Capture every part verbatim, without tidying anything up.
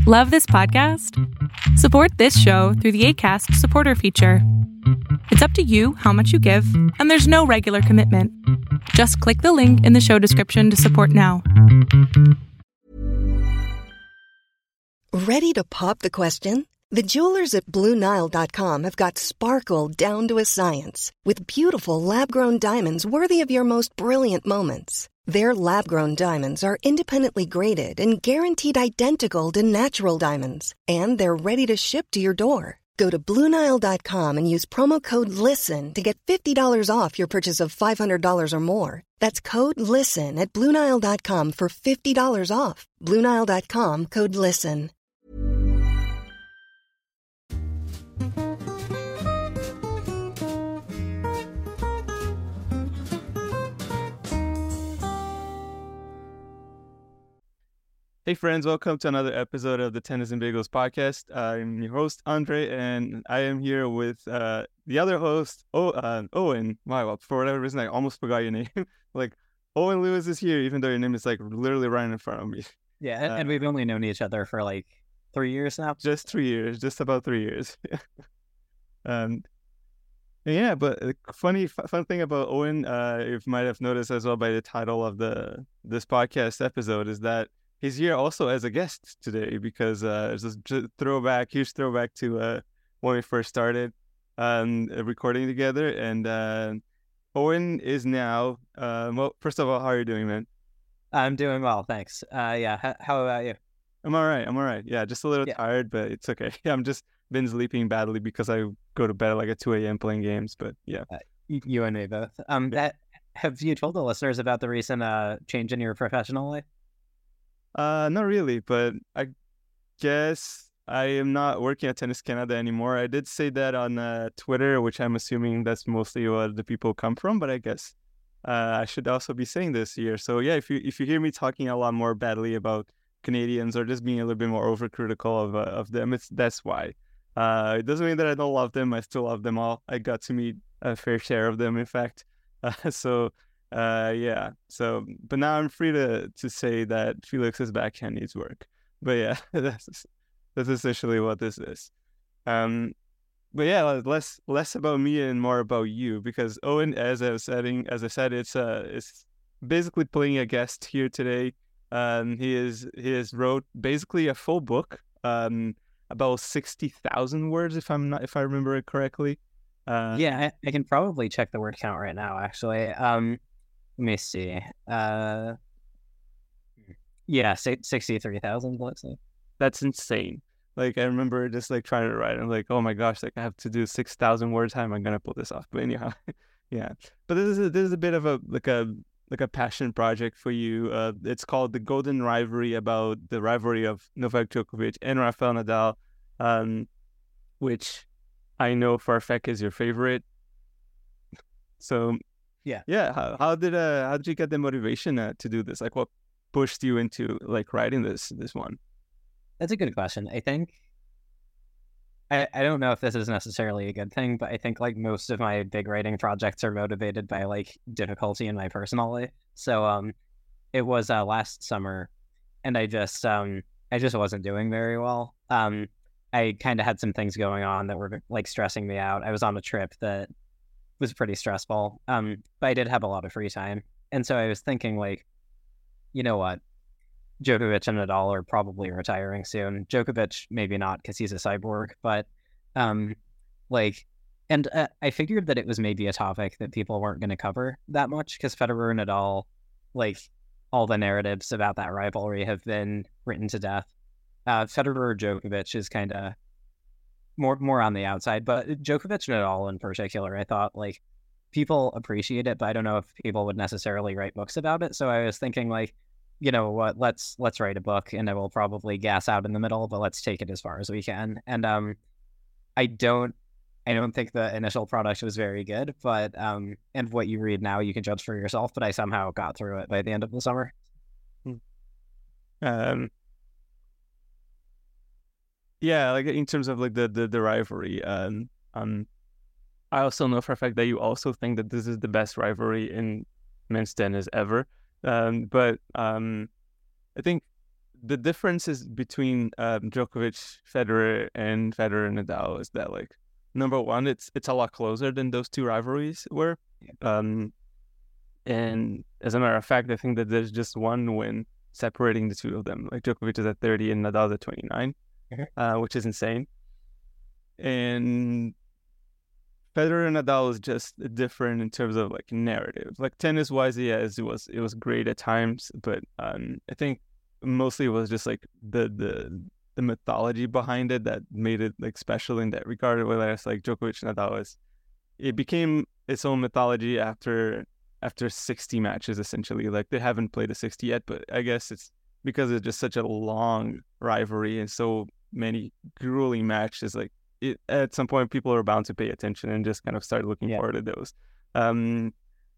Love this podcast? Support this show through the Acast supporter feature. It's up to you how much you give, and there's no regular commitment. Just click the link in the show description to support now. Ready to pop the question? The jewelers at Blue Nile dot com have got sparkle down to a science with beautiful lab-grown diamonds worthy of your most brilliant moments. Their lab-grown diamonds are independently graded and guaranteed identical to natural diamonds, and they're ready to ship to your door. Go to Blue Nile dot com and use promo code LISTEN to get fifty dollars off your purchase of five hundred dollars or more. That's code LISTEN at Blue Nile dot com for fifty dollars off. Blue Nile dot com, code LISTEN. Hey friends, welcome to another episode of the Tennis and Bagels podcast. I'm your host, Andre, and I am here with uh, the other host, o- uh, Owen. Wow, for whatever reason, I almost forgot your name. Like, Owen Lewis is here, even though your name is like literally right in front of me. Yeah, and, uh, and we've only known each other for like three years now. Just three years, just about three years. um, yeah, but the funny f- fun thing about Owen, uh, you might have noticed as well by the title of the this podcast episode, is that he's here also as a guest today because uh, it's just a throwback, huge throwback to uh, when we first started um, recording together. And uh, Owen is now, uh, well, first of all, how are you doing, man? I'm doing well, thanks. Uh, yeah, H- how about you? I'm all right. I'm all right. Yeah, just a little Yeah. tired, but it's okay. I'm just been sleeping badly because I go to bed at like at two a.m. playing games, but yeah. Uh, y- you and me both. Um, that, have you told the listeners about the recent uh, change in your professional life? Uh, not really, but I guess I am not working at Tennis Canada anymore. I did say that on uh, Twitter, which I'm assuming that's mostly what the people come from, but I guess uh, I should also be saying this here. So yeah, if you if you hear me talking a lot more badly about Canadians or just being a little bit more overcritical of uh, of them, it's that's why. Uh, it doesn't mean that I don't love them. I still love them all. I got to meet a fair share of them, in fact. Uh, so. Uh yeah, so but now I'm free to to say that Felix's backhand needs work. But yeah, that's that's essentially what this is. Um, but yeah, less less about me and more about you, because Owen, as I was saying, as I said, it's uh it's basically playing a guest here today. Um, he is he has wrote basically a full book, um, about sixty thousand words, if I'm not if I remember it correctly. Uh, Yeah, I, I can probably check the word count right now, actually. Um, let me see. Uh, yeah, sixty-three thousand, let's say. That's insane. Like, I remember just like trying to write. I'm like, oh my gosh, like I have to do six thousand words. How am I gonna pull this off? But anyhow, yeah. But this is a, this is a bit of a like a like a passion project for you. Uh, it's called The Golden Rivalry, about the rivalry of Novak Djokovic and Rafael Nadal, um, which I know for a fact is your favorite. So Yeah, yeah. How how did uh how did you get the motivation uh, to do this? Like, what pushed you into like writing this this one? that's a good question. I think I, I don't know if this is necessarily a good thing, but I think like most of my big writing projects are motivated by like difficulty in my personal life. So um, it was uh, last summer, and I just um I just wasn't doing very well. Um, I kind of had some things going on that were like stressing me out. I was on a trip that was pretty stressful. Um, but I did have a lot of free time, and so I was thinking like, you know what? Djokovic and Nadal are probably retiring soon. Djokovic, maybe not because he's a cyborg, but um, like, and uh, I figured that it was maybe a topic that people weren't going to cover that much because Federer and Nadal, like, all the narratives about that rivalry have been written to death. Uh, Federer Djokovic is kind of more more on the outside, but Djokovic and Nadal in particular, I thought like people appreciate it, but I don't know if people would necessarily write books about it. So I was thinking like, you know what, let's let's write a book, and I will probably gas out in the middle, but let's take it as far as we can. And um, I don't I don't think the initial product was very good, but um, and what you read now you can judge for yourself. But I somehow got through it by the end of the summer. Um. Yeah, like in terms of like the the, the rivalry, um, um, I also know for a fact that you also think that this is the best rivalry in men's tennis ever. Um, but um, I think the differences between um, Djokovic, Federer, and Federer and Nadal is that, like, number one, it's it's a lot closer than those two rivalries were. Um, and as a matter of fact, I think that there's just one win separating the two of them. Like, Djokovic is at thirty and Nadal at twenty-nine, mm-hmm. uh, which is insane. And Federer and Nadal is just different in terms of like narrative. Like tennis wise, yeah, it was it was great at times, but um, I think mostly it was just like the the the mythology behind it that made it like special in that regard. Whether it's like Djokovic and Nadal was, it became its own mythology after after sixty matches essentially. Like they haven't played a sixty yet, but I guess it's because it's just such a long rivalry and so many grueling matches. Like it, at some point, people are bound to pay attention and just kind of start looking yeah. forward to those. Um,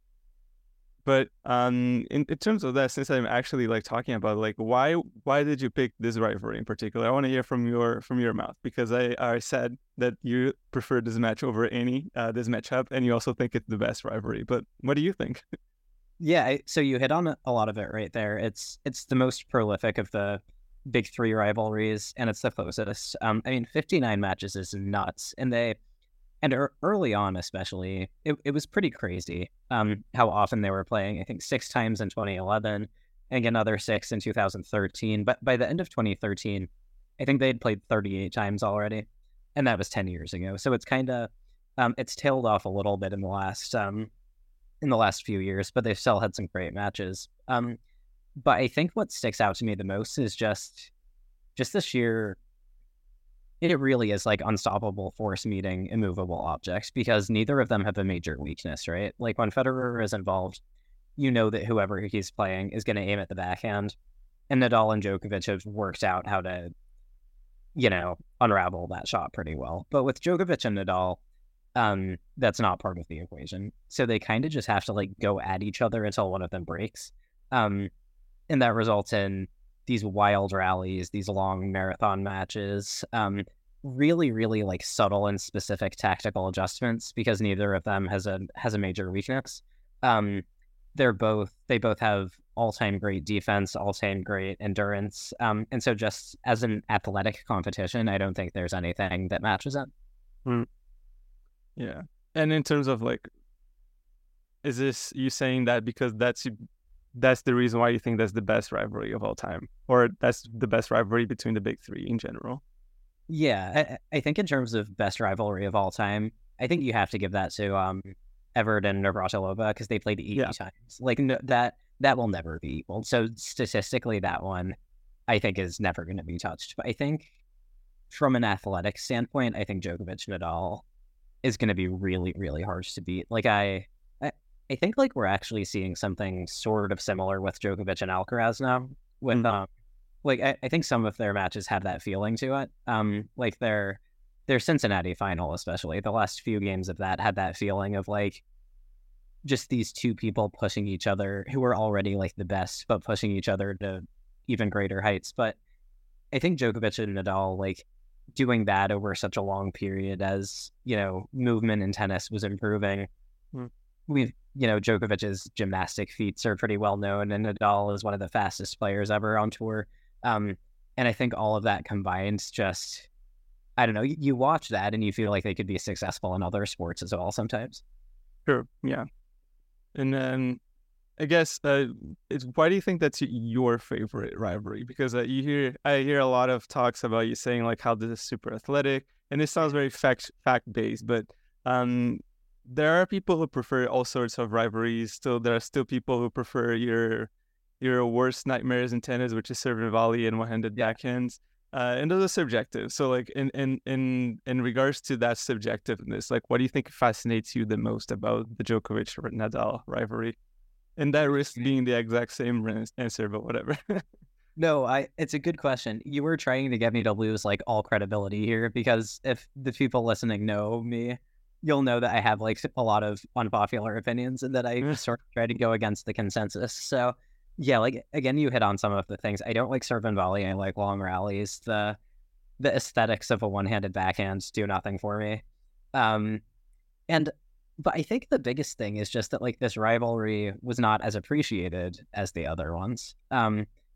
But um, in, in terms of that, since I'm actually like talking about like why why did you pick this rivalry in particular? I want to hear from your from your mouth, because I, I said that you prefer this match over any uh, this matchup, and you also think it's the best rivalry. But what do you think? Yeah, I, so you hit on a lot of it right there. It's it's the most prolific of the big three rivalries, and it's the closest. Um, I mean, fifty-nine matches is nuts, and they. And early on, especially, it, it was pretty crazy um, how often they were playing. I think six times in twenty eleven and another six in two thousand thirteen. But by the end of twenty thirteen, I think they had played thirty-eight times already. And that was ten years ago. So it's kind of, um, it's tailed off a little bit in the last um, in the last few years, but they've still had some great matches. Um, but I think what sticks out to me the most is just, just the sheer... It really is like unstoppable force meeting immovable objects, because neither of them have a major weakness, right? Like when Federer is involved, you know that whoever he's playing is going to aim at the backhand, and Nadal and Djokovic have worked out how to, you know, unravel that shot pretty well. But with Djokovic and Nadal, um, that's not part of the equation. So they kind of just have to like go at each other until one of them breaks. Um, and that results in these wild rallies, these long marathon matches, um, really, really like subtle and specific tactical adjustments, because neither of them has a has a major weakness. Um, they're both they both have all-time great defense, all-time great endurance, um, and so just as an athletic competition, I don't think there's anything that matches it. Mm. Yeah, and in terms of like, is this you saying that because that's that's the reason why you think that's the best rivalry of all time, or that's the best rivalry between the big three in general? Yeah, I, I think in terms of best rivalry of all time, I think you have to give that to um, Evert and Navratilova, because they played eighty yeah. times. Like no, that that will never be equal. So statistically, that one I think is never going to be touched. But I think from an athletic standpoint, I think Djokovic Nadal is going to be really, really hard to beat. Like I. I think like we're actually seeing something sort of similar with Djokovic and Alcaraz now. With mm-hmm. um, like I, I think some of their matches have that feeling to it. Um, like their their Cincinnati final, especially the last few games of that, had that feeling of like just these two people pushing each other who were already like the best, but pushing each other to even greater heights. But I think Djokovic and Nadal, like doing that over such a long period as, you know, movement in tennis was improving. Mm. We've, you know, Djokovic's gymnastic feats are pretty well known, and Nadal is one of the fastest players ever on tour. Um, and I think all of that combined just, I don't know, you, you watch that and you feel like they could be successful in other sports as well sometimes. Sure, yeah. And then I guess, uh, it's, why do you think that's your favorite rivalry? Because uh, you hear, I hear a lot of talks about you saying like how this is super athletic, and this sounds very fact fact based, but um. there are people who prefer all sorts of rivalries. Still, there are still people who prefer your your worst nightmares in tennis, which is serve and volley and one-handed backhands. Uh, and those are subjective. So, like in in in in regards to that subjectiveness, like what do you think fascinates you the most about the Djokovic Nadal rivalry? And that risk being the exact same answer, but whatever. No, I. It's a good question. You were trying to get me to lose like all credibility here, because if the people listening know me, you'll know that I have like a lot of unpopular opinions and that I sort of try to go against the consensus. So yeah, like again, you hit on some of the things. I don't like serve and volley. I like long rallies. The the aesthetics of a one-handed backhand do nothing for me. Um, and but I think the biggest thing is just that like this rivalry was not as appreciated as the other ones. Um,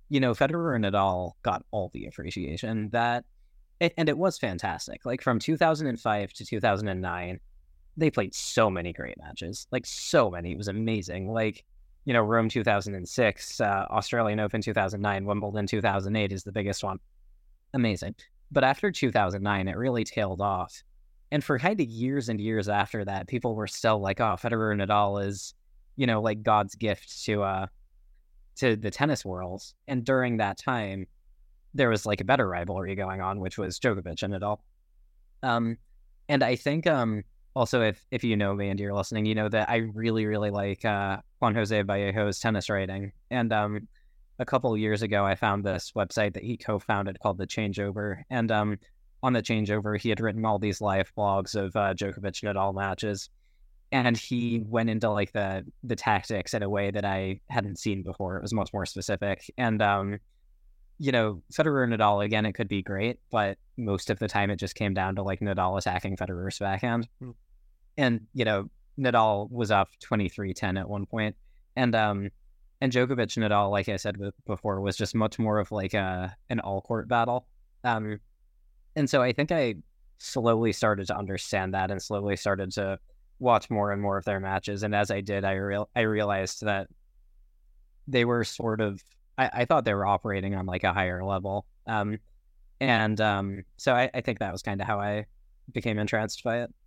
you know, Federer and Nadal got all the appreciation that, and it was fantastic. Like from two thousand five to two thousand nine, they played so many great matches, like so many. It was amazing. Like, you know, Rome two thousand six, uh, Australian Open two thousand nine, Wimbledon two thousand eight is the biggest one. Amazing. But after two thousand nine, it really tailed off. And for kind of years and years after that, people were still like, oh, Federer and Nadal is, you know, like God's gift to uh to the tennis world. And during that time, there was like a better rivalry going on, which was Djokovic and Nadal. Um, and I think um also if if you know me and you're listening, you know that I really, really like uh, Juan Jose Vallejo's tennis writing. And um a couple of years ago, I found this website that he co-founded called The Changeover. And um, on The Changeover, he had written all these live blogs of uh, Djokovic Nadal matches. And he went into like the the tactics in a way that I hadn't seen before. It was much more specific. And, um, you know, Federer and Nadal, again, it could be great, but most of the time it just came down to like Nadal attacking Federer's backhand. Mm. And, you know, Nadal was up twenty-three ten at one point. And, um, And Djokovic and Nadal, like I said before, was just much more of like a an all-court battle. Um, and so I think I slowly started to understand that and slowly started to watch more and more of their matches. And as I did, I real I realized that they were sort of, I, I thought they were operating on like a higher level. Um, and um, so I, I think that was kind of how I became entranced by it.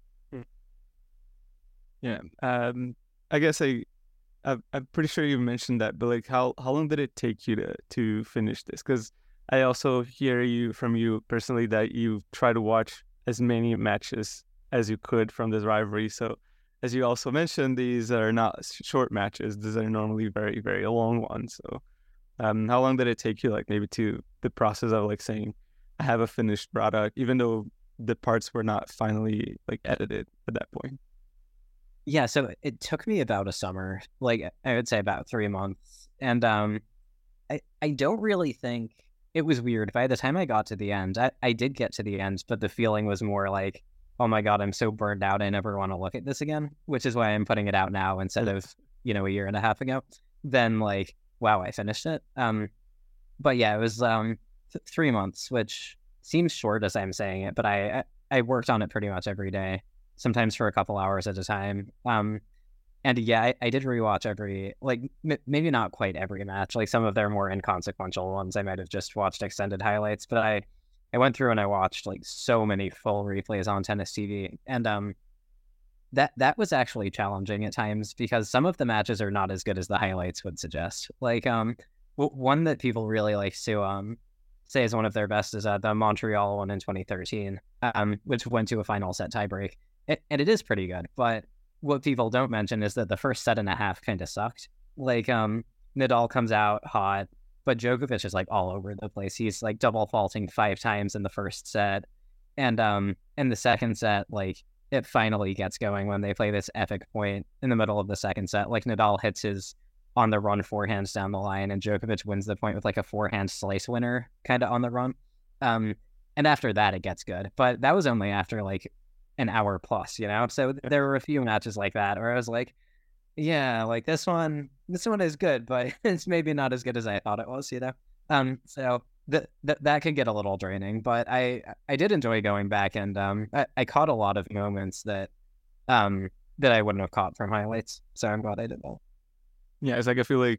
Yeah. Um, I guess I... I'm pretty sure you mentioned that, but like, how, how long did it take you to, to finish this? Because I also hear you from you personally that you try to watch as many matches as you could from this rivalry. So as you also mentioned, these are not short matches. These are normally very, very long ones. So um, how long did it take you, like maybe to the process of like saying, I have a finished product, even though the parts were not finally like edited at that point? Yeah, so it took me about a summer, like I would say about three months. And um, I, I don't really think, it was weird. By the time I got to the end, I, I did get to the end, but the feeling was more like, oh my God, I'm so burned out, I never want to look at this again, which is why I'm putting it out now instead of, you know, a year and a half ago. Then like, wow, I finished it. Um, But yeah, it was um th- three months, which seems short as I'm saying it, but I, I, I worked on it pretty much every day. Sometimes for a couple hours at a time. Um, and yeah, I, I did rewatch every, like, m- maybe not quite every match. Like some of their more inconsequential ones, I might have just watched extended highlights, but I, I went through and I watched like so many full replays on Tennis T V. And um, that that was actually challenging at times because some of the matches are not as good as the highlights would suggest. Like um, w- one that people really like to um say is one of their best is uh, the Montreal one in twenty thirteen, um, which went to a final set tiebreak. It, and it is pretty good, but what people don't mention is that the first set and a half kind of sucked. Like, um, Nadal comes out hot, but Djokovic is like all over the place. He's like double faulting five times in the first set, and um, in the second set, like it finally gets going when they play this epic point in the middle of the second set. Like Nadal hits his on the run forehands down the line, and Djokovic wins the point with like a forehand slice winner, kind of on the run. Um, and after that, it gets good, but that was only after like an hour plus, you know? So there were a few matches like that where I was like, yeah, like this one, this one is good, but it's maybe not as good as I thought it was, you know? Um, so that th- that could get a little draining, but I, I did enjoy going back and um, I, I caught a lot of moments that, um, that I wouldn't have caught from highlights. So I'm glad I did that. Yeah, it's like, I feel like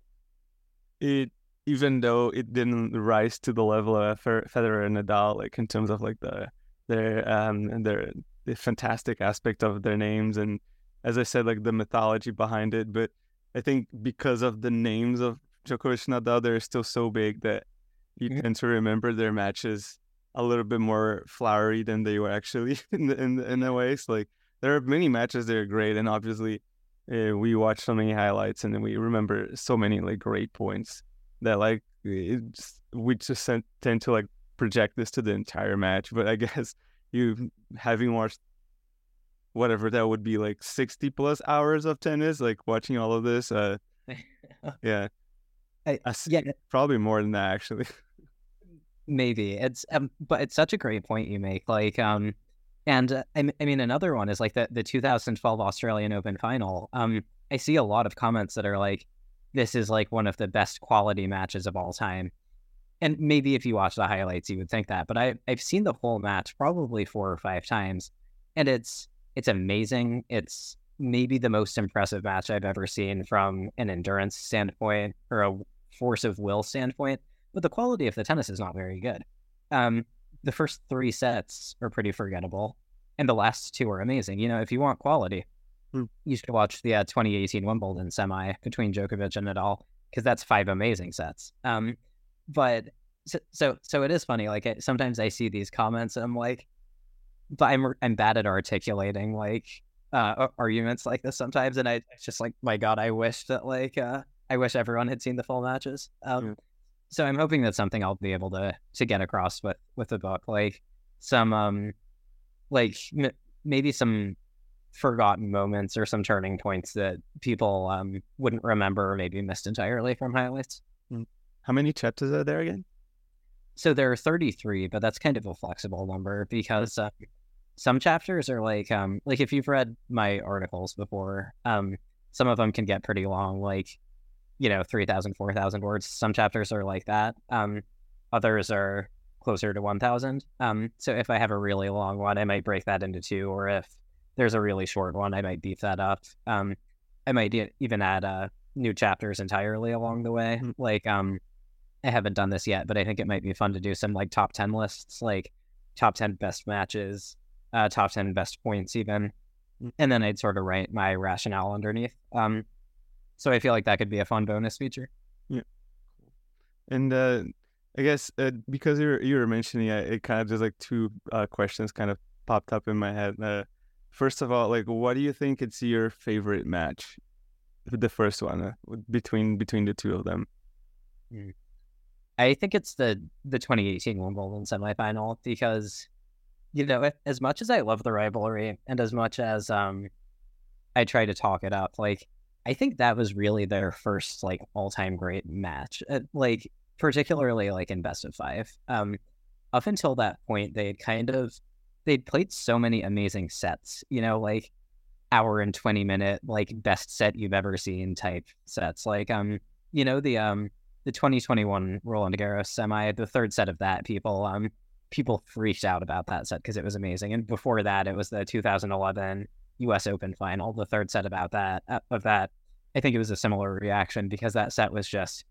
it, even though it didn't rise to the level of Federer and Nadal, like in terms of like the, their um and their the fantastic aspect of their names, and as I said, like the mythology behind it. But I think because of the names of Djokovic and Nadal, they're still so big that you mm-hmm. tend to remember their matches a little bit more flowery than they were actually in the, in the, in a way. So like there are many matches that are great, and obviously uh, we watch so many highlights, and then we remember so many like great points that like it's, we just tend to like project this to the entire match. But I guess you having watched whatever that would be like sixty plus hours of tennis, like watching all of this, uh yeah I, yeah probably more than that actually. Maybe it's um, but it's such a great point you make, like um and uh, I, I mean another one is like the the two thousand twelve Australian Open final. um I see a lot of comments that are like, this is like one of the best quality matches of all time. And maybe if you watch the highlights, you would think that. But I, I've seen the whole match probably four or five times, and it's it's amazing. It's maybe the most impressive match I've ever seen from an endurance standpoint or a force of will standpoint. But the quality of the tennis is not very good. Um, the first three sets are pretty forgettable, and the last two are amazing. You know, if you want quality, mm. you should watch the uh, twenty eighteen Wimbledon semi between Djokovic and Nadal, because that's five amazing sets. Um, but so, so so it is funny. Like, sometimes I see these comments and I'm like, but I'm I'm bad at articulating like uh, arguments like this sometimes, and I it's just like, my God, I wish that like uh, I wish everyone had seen the full matches. Um, yeah. So I'm hoping that's something I'll be able to to get across with with the book, like some um like m- maybe some forgotten moments or some turning points that people um wouldn't remember or maybe missed entirely from highlights. How many chapters are there again? So there are thirty-three, but that's kind of a flexible number because uh, some chapters are like, um, like if you've read my articles before, um, some of them can get pretty long, like, you know, three thousand, four thousand words. Some chapters are like that. Um, others are closer to one thousand. Um, so if I have a really long one, I might break that into two, or if there's a really short one, I might beef that up. Um, I might de- even add uh, new chapters entirely along the way. Mm-hmm. Like, um, I haven't done this yet, but I think it might be fun to do some like top ten lists, like top ten best matches, uh, top ten best points even. And then I'd sort of write my rationale underneath. Um, so I feel like that could be a fun bonus feature. Yeah. And uh, I guess uh, because you were, you were mentioning it, it kind of just like two uh, questions kind of popped up in my head. Uh, first of all, like, what do you think it's your favorite match? The first one uh, between between the two of them. Mm. I think it's the the twenty eighteen Wimbledon semifinal because, you know, as much as I love the rivalry and as much as um I try to talk it up, like, I think that was really their first like all-time great match. Uh, like, particularly like in best of five. Um, up until that point, they had kind of they'd played so many amazing sets. You know, like hour and twenty minute like best set you've ever seen type sets. Like um, you know the um. the twenty twenty-one Roland Garros semi, the third set of that, people um people freaked out about that set because it was amazing. And before that, it was the two thousand eleven U S Open final, the third set about that uh, of that. I think it was a similar reaction because that set was just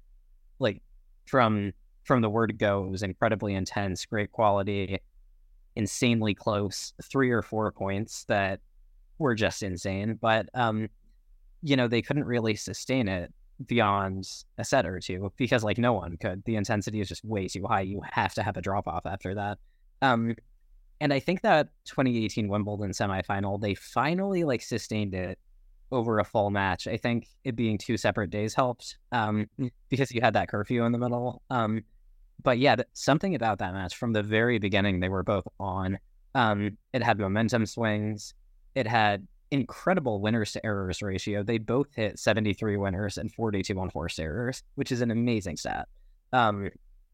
like from from the word go, it was incredibly intense, great quality, insanely close, three or four points that were just insane. But um, you know, they couldn't really sustain it beyond a set or two because like no one could. The intensity is just way too high. You have to have a drop off after that. Um, and I think that twenty eighteen Wimbledon semifinal, they finally like sustained it over a full match. I think it being two separate days helped um, because you had that curfew in the middle. Um, but yeah, something about that match from the very beginning, they were both on. Um, it had momentum swings. It had incredible winners to errors ratio. They both hit seventy-three winners and forty-two unforced errors, which is an amazing stat. Um,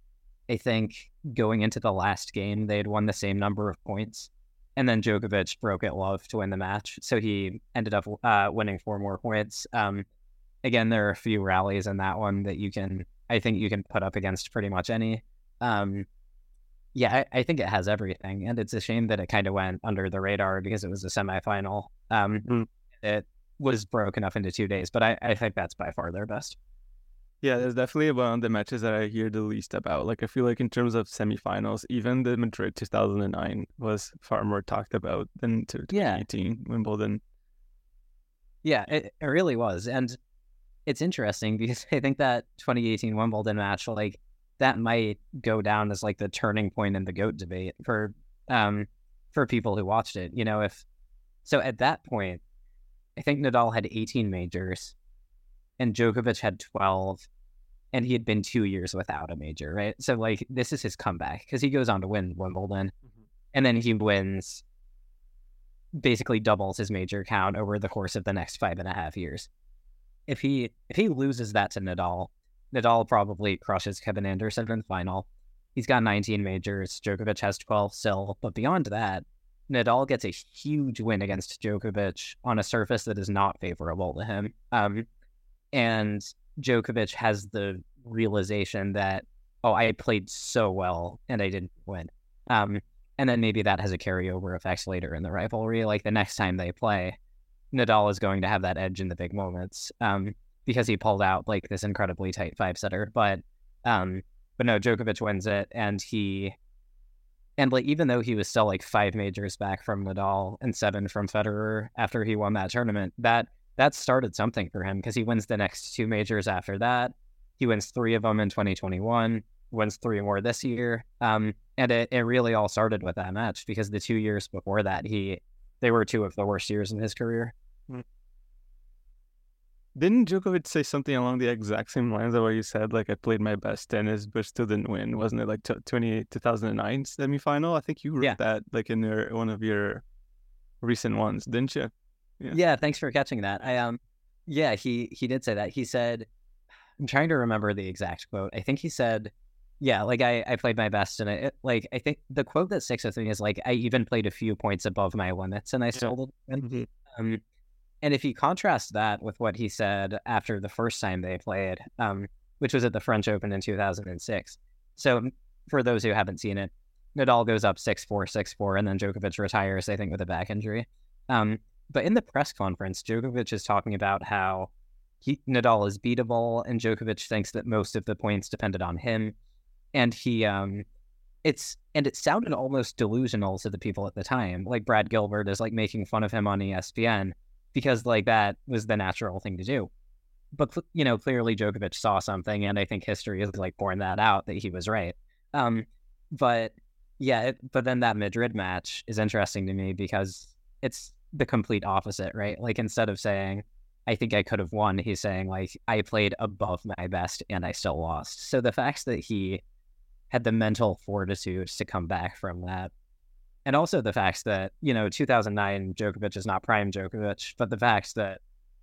I think going into the last game, they had won the same number of points, and then Djokovic broke at love to win the match, so he ended up uh, winning four more points. Um, again, there are a few rallies in that one that you can, I think you can put up against pretty much any. Um, Yeah, I, I think it has everything, and it's a shame that it kind of went under the radar because it was a semifinal. Um, mm. It was broken up into two days, but I, I think that's by far their best. Yeah, that's definitely one of the matches that I hear the least about. Like, I feel like in terms of semifinals, even the Madrid two thousand nine was far more talked about than twenty eighteen yeah. Wimbledon. Yeah, it, it really was, and it's interesting because I think that twenty eighteen Wimbledon match, like, that might go down as like the turning point in the GOAT debate for um for people who watched it. You know, if so at that point, I think Nadal had eighteen majors and Djokovic had twelve, and he had been two years without a major, right? So like this is his comeback because he goes on to win Wimbledon, mm-hmm. and then he wins, basically doubles his major count over the course of the next five and a half years. If he if he loses that to Nadal, Nadal probably crushes Kevin Anderson in the final. He's got nineteen majors. Djokovic has twelve still. But beyond that, Nadal gets a huge win against Djokovic on a surface that is not favorable to him. Um, and Djokovic has the realization that, oh, I played so well and I didn't win. Um, and then maybe that has a carryover effect later in the rivalry. Like the next time they play, Nadal is going to have that edge in the big moments um, because he pulled out like this incredibly tight five setter. But um, but no, Djokovic wins it, and he and like even though he was still like five majors back from Nadal and seven from Federer after he won that tournament, that that started something for him because he wins the next two majors after that. He wins three of them in twenty twenty-one. Wins three more this year. Um, and it, it really all started with that match because the two years before that, he they were two of the worst years in his career. Didn't Djokovic say something along the exact same lines of what you said? Like, I played my best tennis, but still didn't win. Wasn't it like t- twenty, two thousand nine semifinal? I think you wrote Yeah. that like in your, one of your recent ones, didn't you? Yeah. Yeah. yeah, thanks for catching that. I um, yeah, he he did say that. He said, I'm trying to remember the exact quote. I think he said, yeah, like I, I played my best, and I it, like I think the quote that sticks with me is like I even played a few points above my limits, and I still didn't win. Mm-hmm. Um, and if you contrast that with what he said after the first time they played, um, which was at the French Open in two thousand six. So for those who haven't seen it, Nadal goes up six four, six four, and then Djokovic retires, I think, with a back injury. Um, but in the press conference, Djokovic is talking about how he, Nadal is beatable, and Djokovic thinks that most of the points depended on him. And he, um, it's, and it sounded almost delusional to the people at the time. Like Brad Gilbert is like making fun of him on E S P N because like that was the natural thing to do. But, you know, clearly Djokovic saw something, and I think history has like borne that out that he was right. Um, but yeah, it, but then that Madrid match is interesting to me because it's the complete opposite, right? Like instead of saying, I think I could have won, he's saying like, I played above my best and I still lost. So the fact that he had the mental fortitude to come back from that, and also the fact that, you know, two thousand nine Djokovic is not prime Djokovic, but the fact that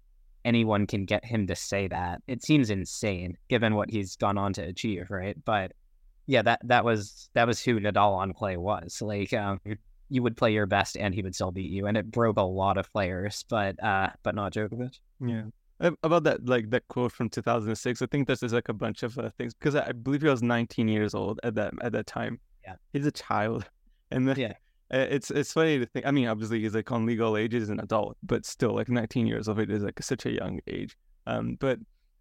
anyone can get him to say that, it seems insane given what he's gone on to achieve, right? But yeah, that that was that was who Nadal on clay was. Like um, you would play your best and he would still beat you, and it broke a lot of players, but uh, but not Djokovic. Yeah. About that, like that quote from two thousand six, I think this is like a bunch of uh, things because I, I believe he was nineteen years old at that at that time. Yeah, he's a child, and the, yeah, it's it's funny to think. I mean, obviously he's like on legal age as an adult, but still, like nineteen years of it is like such a young age. Um, but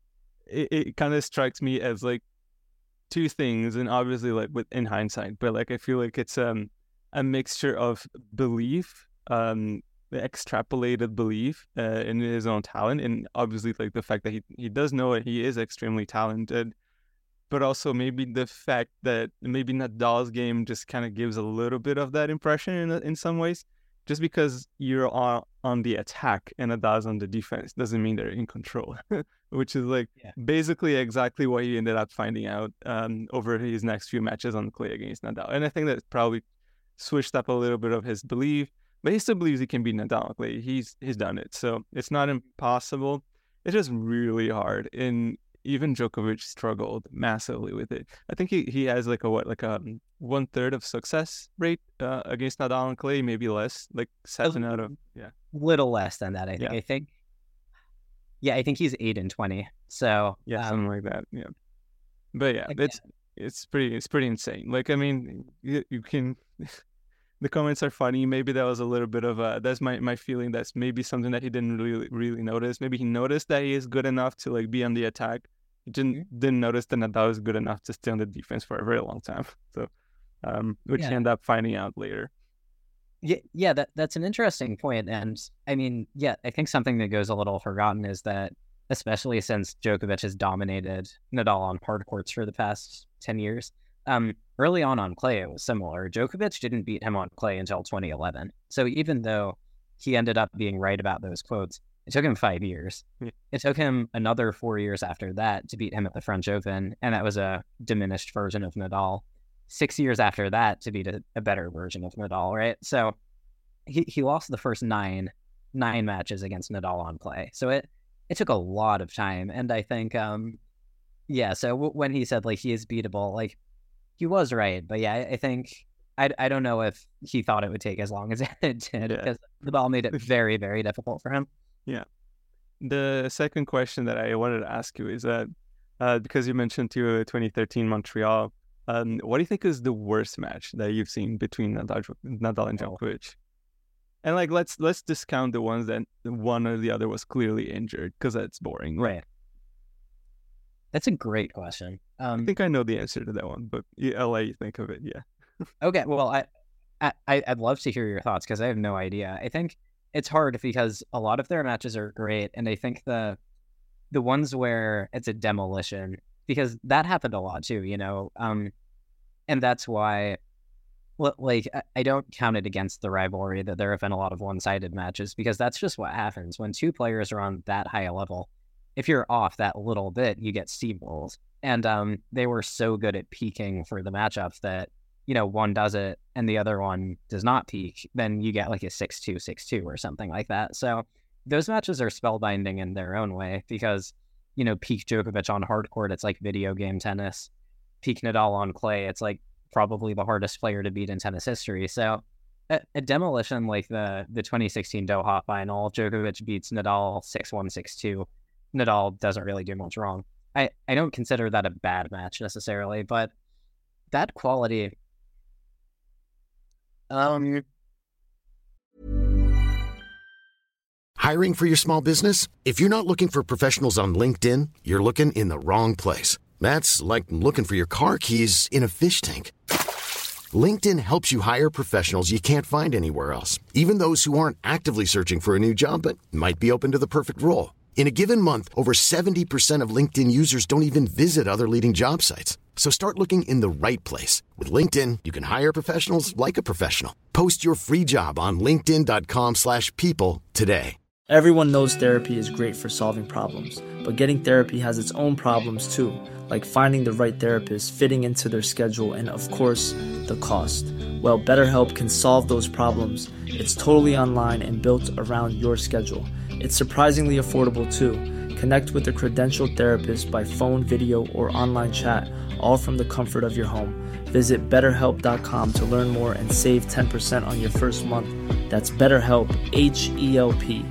it, it kind of strikes me as like two things, and obviously like with in hindsight, but like I feel like it's um a mixture of belief, um. the extrapolated belief uh, in his own talent, and obviously like the fact that he, he does know that he is extremely talented, but also maybe the fact that maybe Nadal's game just kind of gives a little bit of that impression in in some ways. Just because you're on, on the attack and Nadal's on the defense doesn't mean they're in control, which is like yeah. basically exactly what he ended up finding out um, over his next few matches on clay against Nadal. And I think that probably switched up a little bit of his belief. But he still believes he can beat Nadal. Like he's he's done it, so it's not impossible. It's just really hard, and even Djokovic struggled massively with it. I think he, he has like a what like a one third of success rate uh, against Nadal and clay, maybe less, like seven out of yeah, little less than that. I think. Yeah. I think. Yeah, I think he's eight and twenty. So yeah, um, something like that. Yeah, but yeah, again, it's it's pretty it's pretty insane. Like I mean, you, you can. The comments are funny. Maybe that was a little bit of a, that's my, my feeling. That's maybe something that he didn't really, really notice. Maybe he noticed that he is good enough to like be on the attack. He didn't, mm-hmm. didn't notice that Nadal is good enough to stay on the defense for a very long time. So, um, which yeah. he ended up finding out later. Yeah, yeah, that that's an interesting point. And I mean, yeah, I think something that goes a little forgotten is that, especially since Djokovic has dominated Nadal on hard courts for the past ten years, um, early on on clay, it was similar. Djokovic didn't beat him on clay until twenty eleven. So even though he ended up being right about those quotes, it took him five years. Yeah. It took him another four years after that to beat him at the French Open, and that was a diminished version of Nadal. Six years after that to beat a, a better version of Nadal, right? So he, he lost the first nine nine matches against Nadal on clay. So it, it took a lot of time. And I think, um, yeah, so w- when he said, like, he is beatable, like, he was right, but yeah, I, I think I, I don't know if he thought it would take as long as it did, Yeah. because the ball made it very, very difficult for him. Yeah, the second question that I wanted to ask you is that uh, because you mentioned to twenty thirteen Montreal, um, what do you think is the worst match that you've seen between Nadal, Nadal and Djokovic? And like, let's let's discount the ones that one or the other was clearly injured, because that's boring. Right. That's a great question. Um, I think I know the answer to that one, but yeah, I'll let you think of it. Yeah. Okay. Well, I, I I'd love to hear your thoughts, because I have no idea. I think it's hard because a lot of their matches are great, and I think the the ones where it's a demolition, because that happened a lot too, you know. Um, and that's why. Well, like, I don't count it against the rivalry that there have been a lot of one-sided matches, because that's just what happens when two players are on that high a level. If you're off that little bit, you get steamrolled. And um, they were so good at peaking for the matchups that, you know, one does it and the other one does not peak, then you get like a six two, six two or something like that. So those matches are spellbinding in their own way, because, you know, peak Djokovic on hard court, it's like video game tennis. Peak Nadal on clay, it's like probably the hardest player to beat in tennis history. So a, a demolition like the the twenty sixteen Doha final, Djokovic beats Nadal six one, six two. Nadal doesn't really do much wrong. I, I don't consider that a bad match necessarily, but that quality... Um. Hiring for your small business? If you're not looking for professionals on LinkedIn, you're looking in the wrong place. That's like looking for your car keys in a fish tank. LinkedIn helps you hire professionals you can't find anywhere else, even those who aren't actively searching for a new job but might be open to the perfect role. In a given month, over seventy percent of LinkedIn users don't even visit other leading job sites. So start looking in the right place. With LinkedIn, you can hire professionals like a professional. Post your free job on linkedin.com slash people today. Everyone knows therapy is great for solving problems, but getting therapy has its own problems too, like finding the right therapist, fitting into their schedule, and of course, the cost. Well, BetterHelp can solve those problems. It's totally online and built around your schedule. It's surprisingly affordable too. Connect with a credentialed therapist by phone, video, or online chat, all from the comfort of your home. Visit better help dot com to learn more and save ten percent on your first month. That's BetterHelp, H E L P.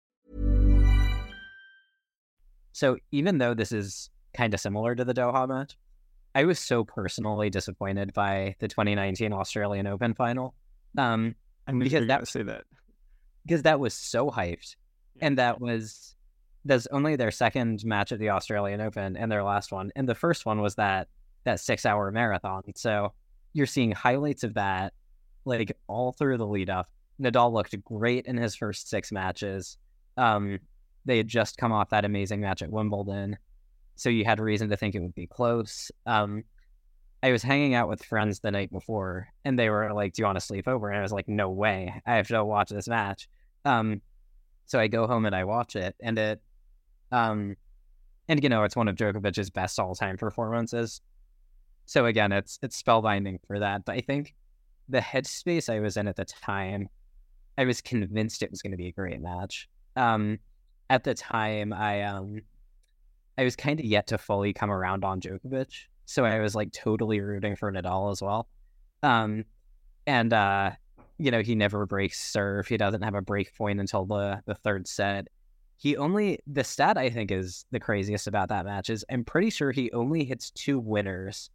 So even though this is kind of similar to the Doha match, I was so personally disappointed by the twenty nineteen Australian Open final. Um, I'm because that say that because that was so hyped, and that was that's only their second match at the Australian Open and their last one, and the first one was that that six hour marathon. So you're seeing highlights of that, like all through the lead up. Nadal looked great in his first six matches. Um, they had just come off that amazing match at Wimbledon, so you had reason to think it would be close. Um, I was hanging out with friends the night before, and they were like, "Do you want to sleep over?" And I was like, "No way! I have to watch this match." Um, so I go home and I watch it, and it, um, and you know, it's one of Djokovic's best all-time performances. So again, it's it's spellbinding for that. But I think the headspace I was in at the time, I was convinced it was going to be a great match. Um, at the time, I um, I was kind of yet to fully come around on Djokovic, so I was like totally rooting for Nadal as well. Um, and uh, you know, he never breaks serve. He doesn't have a break point until the the third set. He only the stat I think is the craziest about that match is I'm pretty sure he only hits two winners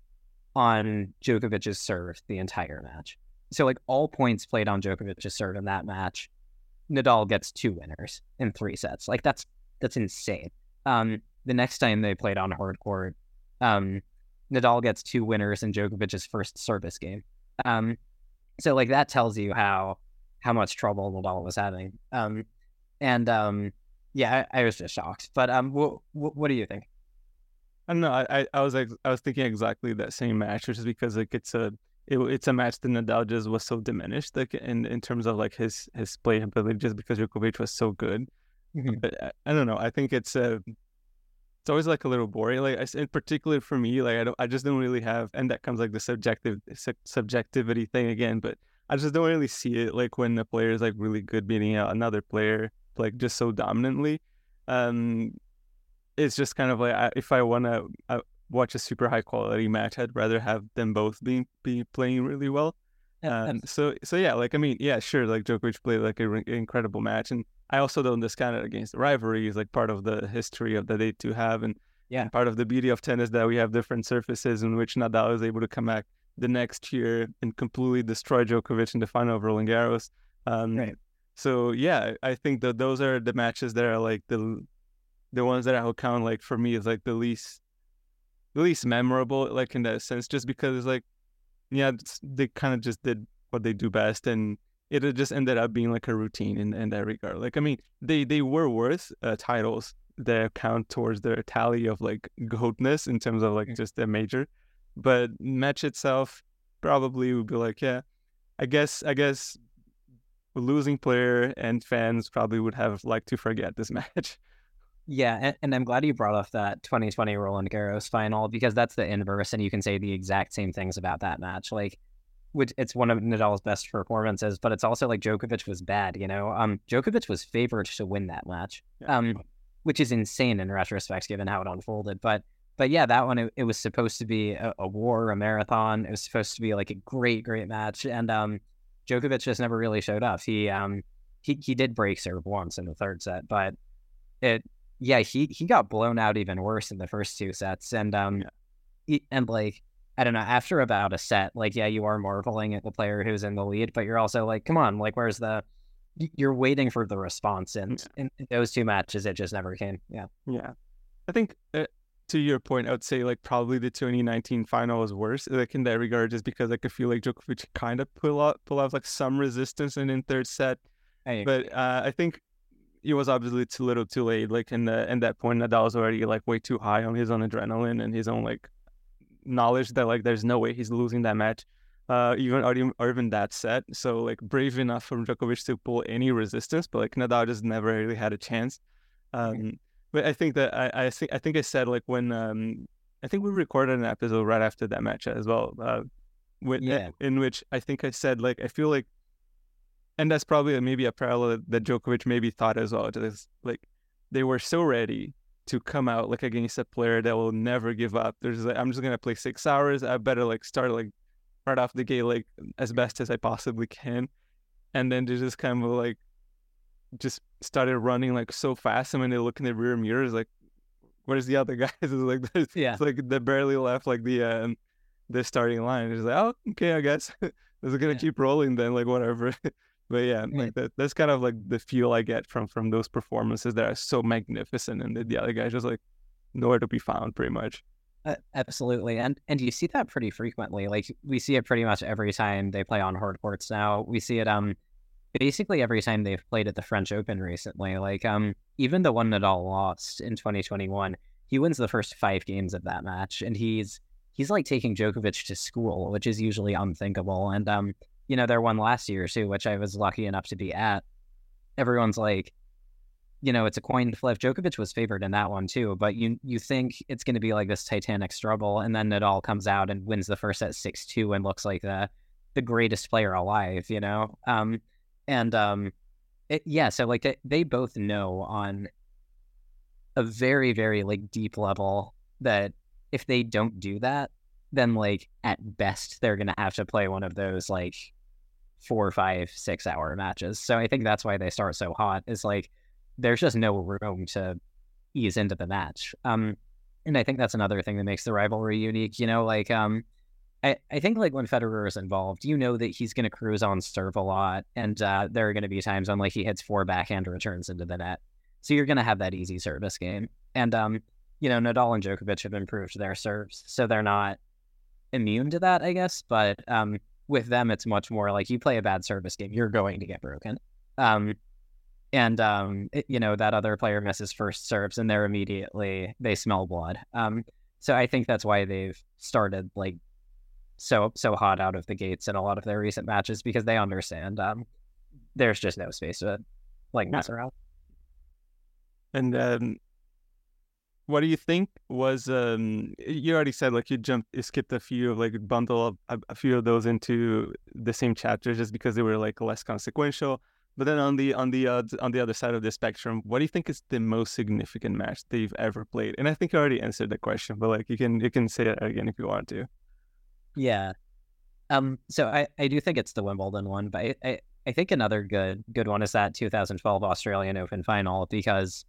on Djokovic's serve the entire match. So like all points played on Djokovic's serve in that match, Nadal gets two winners in three sets. Like that's that's insane. Um, the next time they played on hard court, um, Nadal gets two winners in Djokovic's first service game. Um, so like that tells you how how much trouble Nadal was having. Um, and um, yeah, I, I was just shocked. But um, what what do you think? I don't know. I, I, I was like, I was thinking exactly that same match, which is because like it's a it, it's a match that Nadal just was so diminished, like in, in terms of like his his play ability, just because Djokovic was so good. Mm-hmm. But I, I don't know. I think it's a it's always like a little boring. Like I, in particular for me, like I don't I just don't really have, and that comes like the subjective su- subjectivity thing again. But I just don't really see it like when a player is like really good beating out another player like just so dominantly. Um. It's just kind of like I, if I want to uh, watch a super high quality match, I'd rather have them both be be playing really well. Um, so so yeah, like I mean, yeah, sure, like Djokovic played like an re- incredible match, and I also don't discount it against the rivalry. It's like part of the history of that they two have, and Yeah. and part of the beauty of tennis that we have different surfaces in which Nadal is able to come back the next year and completely destroy Djokovic in the final of Roland Garros. Um, Right. So yeah, I think that those are the matches that are like the the ones that I would count like for me is like the least the least memorable, like in that sense, just because it's like yeah, it's, they kind of just did what they do best, and it had just ended up being like a routine in, in that regard. Like I mean, they they were worth uh, titles that count towards their tally of like goatness in terms of like Mm. just a major, but match itself probably would be like yeah, I guess I guess losing player and fans probably would have liked to forget this match. Yeah, and, and I'm glad you brought up that twenty twenty Roland Garros final, because that's the inverse, and you can say the exact same things about that match. Like, which it's one of Nadal's best performances, but it's also like Djokovic was bad. You know, um, Djokovic was favored to win that match, Yeah. um, which is insane in retrospect given how it unfolded. But but yeah, that one it, it was supposed to be a, a war, a marathon. It was supposed to be like a great, great match, and um, Djokovic just never really showed up. He um he he did break serve once in the third set, but it. Yeah, he, he got blown out even worse in the first two sets. And, um, he, and like, I don't know, after about a set, like, yeah, you are marveling at the player who's in the lead, but you're also like, come on, like, where's the, you're waiting for the response. And Yeah. in those two matches, it just never came. Yeah. Yeah, I think uh, to your point, I would say like probably the twenty nineteen final was worse, like in that regard, just because like I feel like Djokovic kind of pull out pull out like some resistance in in third set, I, but uh, I think it was obviously too little, too late. Like in the in that point, Nadal was already like way too high on his own adrenaline and his own like knowledge that like there's no way he's losing that match, uh, even or even, or even that set. So like brave enough for Djokovic to pull any resistance, but like Nadal just never really had a chance. Um, but I think that I I think I think I said like when um I think we recorded an episode right after that match as well. Uh, with, Yeah. in which I think I said like I feel like. And that's probably maybe a parallel that Djokovic maybe thought as well. Just like they were so ready to come out like against a player that will never give up. There's like I'm just gonna play six hours. I better like start like right off the gate like as best as I possibly can, and then they just kind of like just started running like so fast. And when they look in the rear mirrors, like where's the other guys? It's like it's Yeah. like they barely left like the um, the starting line. It's like oh okay, I guess this is gonna Yeah. keep rolling then like whatever. But yeah, Right. like that, that's kind of like the feel I get from from those performances that are so magnificent, and the, the other guys just like nowhere to be found, pretty much. Uh, absolutely. And and you see that pretty frequently. Like we see it pretty much every time they play on hard courts now. We see it um basically every time they've played at the French Open recently. Like um even the one Nadal lost in twenty twenty-one, he wins the first five games of that match, and he's he's like taking Djokovic to school, which is usually unthinkable. And um you know, their one last year too, which I was lucky enough to be at. Everyone's like, you know, it's a coin flip. Djokovic was favored in that one too, but you you think it's going to be like this titanic struggle, and then Nadal comes out and wins the first set six two and looks like the the greatest player alive, you know. Um, and um, it, yeah, so like they, they both know on a very very like deep level that if they don't do that, then like at best they're going to have to play one of those like four, five, six hour matches. So I think that's why they start so hot. Is like there's just no room to ease into the match. Um, and I think that's another thing that makes the rivalry unique. You know, like um, I I think like when Federer is involved, you know that he's going to cruise on serve a lot, and uh, there are going to be times when like he hits four backhand returns into the net. So you're going to have that easy service game, and um, you know, Nadal and Djokovic have improved their serves, so they're not immune to that, I guess. But um. With them, it's much more like you play a bad service game, you're going to get broken. Um, and, um, it, you know, that other player misses first serves and they're immediately, they smell blood. Um, so I think that's why they've started like so, so hot out of the gates in a lot of their recent matches, because they understand um, there's just no space to like mess around. And um, what do you think was, um, you already said like you jumped, you skipped a few of like bundle up a, a few of those into the same chapters just because they were like less consequential. But then on the on the uh, on the other side of the spectrum, what do you think is the most significant match they've ever played? And I think you already answered the question, but like you can you can say it again if you want to. Yeah. Um. So I, I do think it's the Wimbledon one, but I, I, I think another good good one is that two thousand twelve Australian Open final, because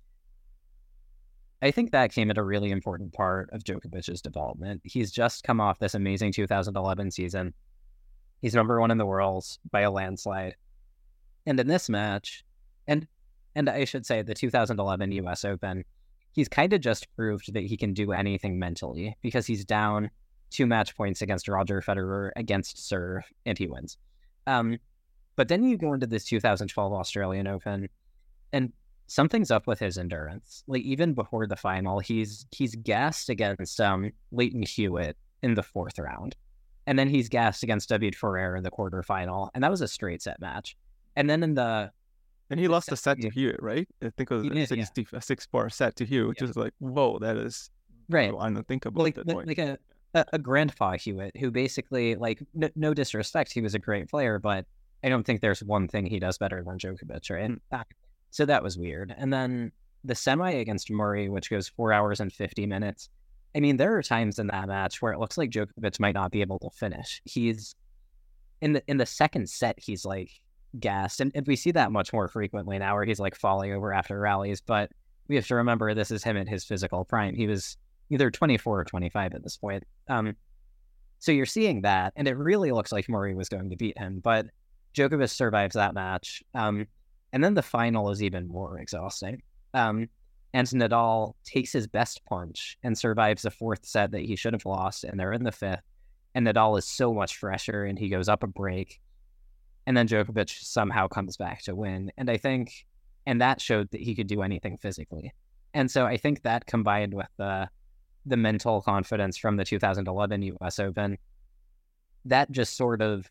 I think that came at a really important part of Djokovic's development. He's just come off this amazing two thousand eleven season. He's number one in the world by a landslide. And in this match, and and I should say the two thousand eleven U S Open, he's kind of just proved that he can do anything mentally, because he's down two match points against Roger Federer against serve, and he wins. Um, but then you go into this two thousand twelve Australian Open, and something's up with his endurance. Like, even before the final, he's he's gassed against um, Leighton Hewitt in the fourth round. And then he's gassed against David Ferrer in the quarterfinal. And that was a straight set match. And then in the... And he lost a set to Hewitt, right? I think it was a, sixty, yeah. a six-bar set to Hewitt, which yeah. is like, whoa, that is right. unthinkable like, at that like, point. Like a, a, a grandpa Hewitt, who basically, like, no, no disrespect, he was a great player, but I don't think there's one thing he does better than Djokovic, right? Mm. So that was weird. And then the semi against Murray, which goes four hours and fifty minutes. I mean, there are times in that match where it looks like Djokovic might not be able to finish. He's in the in the second set, he's like gassed. And, and we see that much more frequently now, where he's like falling over after rallies. But we have to remember, this is him at his physical prime. He was either twenty-four or twenty-five at this point. Um, so you're seeing that, and it really looks like Murray was going to beat him. But Djokovic survives that match. Um, And then the final is even more exhausting. Um, and Nadal takes his best punch and survives a fourth set that he should have lost, and they're in the fifth. And Nadal is so much fresher, and he goes up a break. And then Djokovic somehow comes back to win. And I think, and that showed that he could do anything physically. And so I think that, combined with the, the mental confidence from the two thousand eleven U S Open, that just sort of...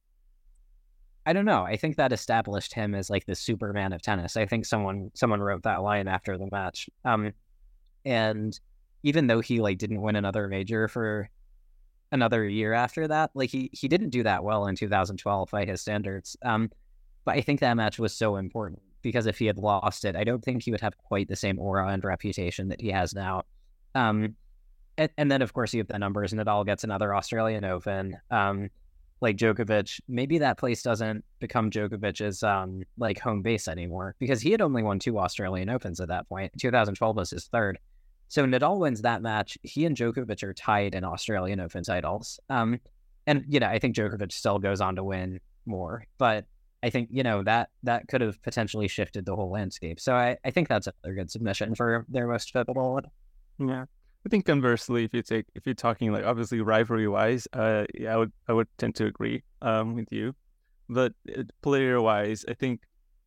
I don't know. I think that established him as like the Superman of tennis. I think someone someone wrote that line after the match. Um, and even though he like didn't win another major for another year after that, like he he didn't do that well in two thousand twelve by his standards. Um, but I think that match was so important, because if he had lost it, I don't think he would have quite the same aura and reputation that he has now. Um, and, and then of course you have the numbers. Nadal gets another Australian Open. Um. Like Djokovic, maybe that place doesn't become Djokovic's um, like home base anymore, because he had only won two Australian Opens at that point. two thousand twelve was his third. So Nadal wins that match. He and Djokovic are tied in Australian Open titles. Um, and, you know, I think Djokovic still goes on to win more. But I think, you know, that that could have potentially shifted the whole landscape. So I, I think that's another good submission for their most pivotal one. Yeah. I think conversely, if you take if you're talking like obviously rivalry wise, uh, yeah, I would I would tend to agree um with you, but uh, player wise, I think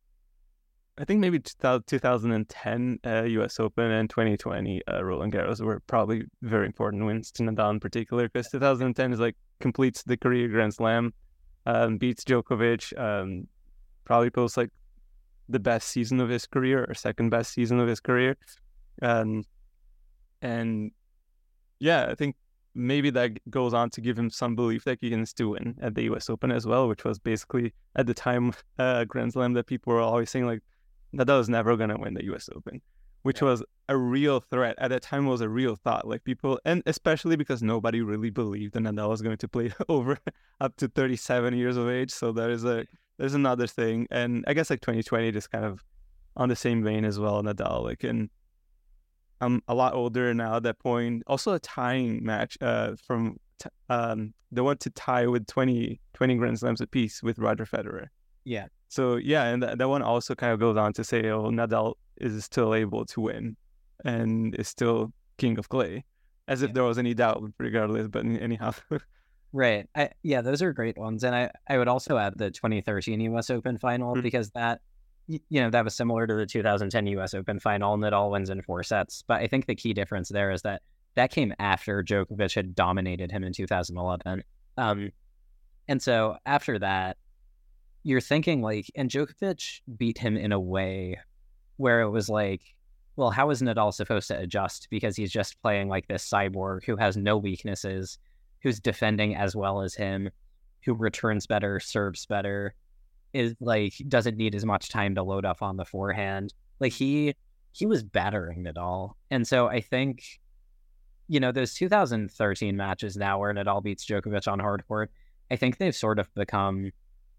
I think maybe two thousand ten uh, U S Open and twenty twenty uh, Roland Garros were probably very important wins to Nadal in particular, because two thousand ten is like completes the career Grand Slam, um, beats Djokovic, um, probably posts like the best season of his career or second best season of his career, um. And yeah, I think maybe that goes on to give him some belief that he can still win at the U S Open as well, which was basically at the time uh, Grand Slam that people were always saying like Nadal is never going to win the U S Open, which yeah. was a real threat. At that time, it was a real thought. Like people, and especially because nobody really believed that Nadal was going to play over up to thirty-seven years of age. So that is a there's another thing. And I guess like twenty twenty just kind of on the same vein as well, Nadal. Like, and I'm a lot older now at that point. Also a tying match uh, from t- um, they went to tie with twenty, twenty Grand Slams apiece with Roger Federer. Yeah. So yeah, and th- that one also kind of goes on to say, oh, Nadal is still able to win and is still king of clay, as if yeah. there was any doubt regardless, but anyhow. Right. I, yeah, those are great ones. And I, I would also add the twenty thirteen U S Open final, mm-hmm. because that, you know, that was similar to the two thousand ten U S Open final. Nadal wins in four sets. But I think the key difference there is that that came after Djokovic had dominated him in two thousand eleven. Um, and so after that, you're thinking like, and Djokovic beat him in a way where it was like, well, how is Nadal supposed to adjust? Because he's just playing like this cyborg who has no weaknesses, who's defending as well as him, who returns better, serves better, is like, doesn't need as much time to load up on the forehand. Like he, he was battering Nadal. And so I think, you know, those two thousand thirteen matches now where Nadal beats Djokovic on hard court, I think they've sort of become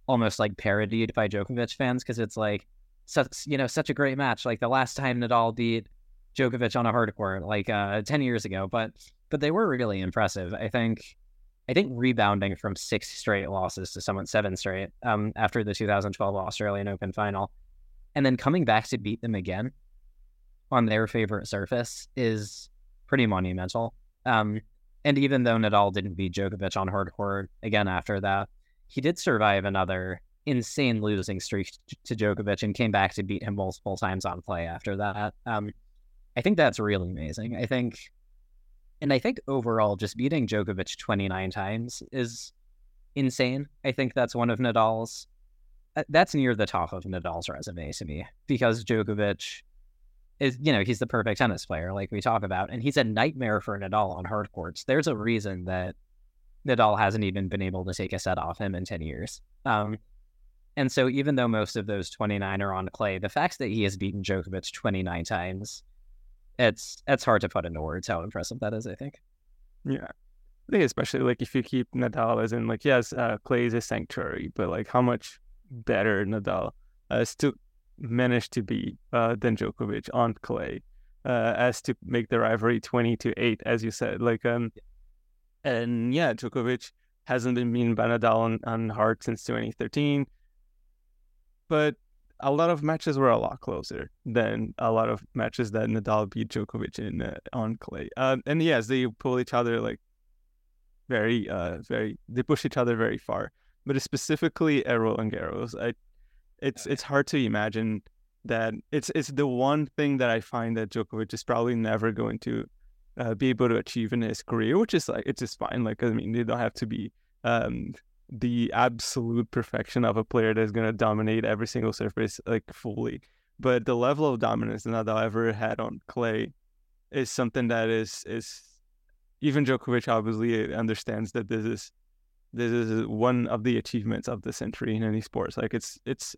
almost like parodied by Djokovic fans because it's like, such, you know, such a great match. Like the last time Nadal beat Djokovic on a hard court, like uh, ten years ago. But but they were really impressive. I think I think rebounding from six straight losses to someone seven straight um, after the two thousand twelve Australian Open final, and then coming back to beat them again on their favorite surface is pretty monumental. Um, and even though Nadal didn't beat Djokovic on hard court again after that, he did survive another insane losing streak to Djokovic and came back to beat him multiple times on clay after that. Um, I think that's really amazing. I think, and I think overall, just beating Djokovic twenty-nine times is insane. I think that's one of Nadal's, that's near the top of Nadal's resume to me, because Djokovic is, you know, he's the perfect tennis player, like we talk about, and he's a nightmare for Nadal on hard courts. There's a reason that Nadal hasn't even been able to take a set off him in ten years. Um, and so even though most of those twenty-nine are on clay, the fact that he has beaten Djokovic twenty-nine times, it's it's hard to put into words how impressive that is, I think. Yeah. I think especially like if you keep Nadal as in like, yes, uh, clay is a sanctuary, but like how much better Nadal uh, still managed to be uh, than Djokovic on clay, uh, as to make the rivalry twenty to eight, as you said. Like, um, and yeah, Djokovic hasn't been beaten by Nadal on, on hard since twenty thirteen, but a lot of matches were a lot closer than a lot of matches that Nadal beat Djokovic in uh, on clay. Uh, and yes, they pull each other like very, uh, very. They push each other very far. But specifically at Roland Garros, I, it's it's hard to imagine that it's it's the one thing that I find that Djokovic is probably never going to uh, be able to achieve in his career, which is like it's just fine. Like I mean, they don't have to be um, the absolute perfection of a player that's going to dominate every single surface like fully, but the level of dominance that Nadal ever had on clay is something that is is even Djokovic obviously understands that this is. This is one of the achievements of the century in any sports. Like it's it's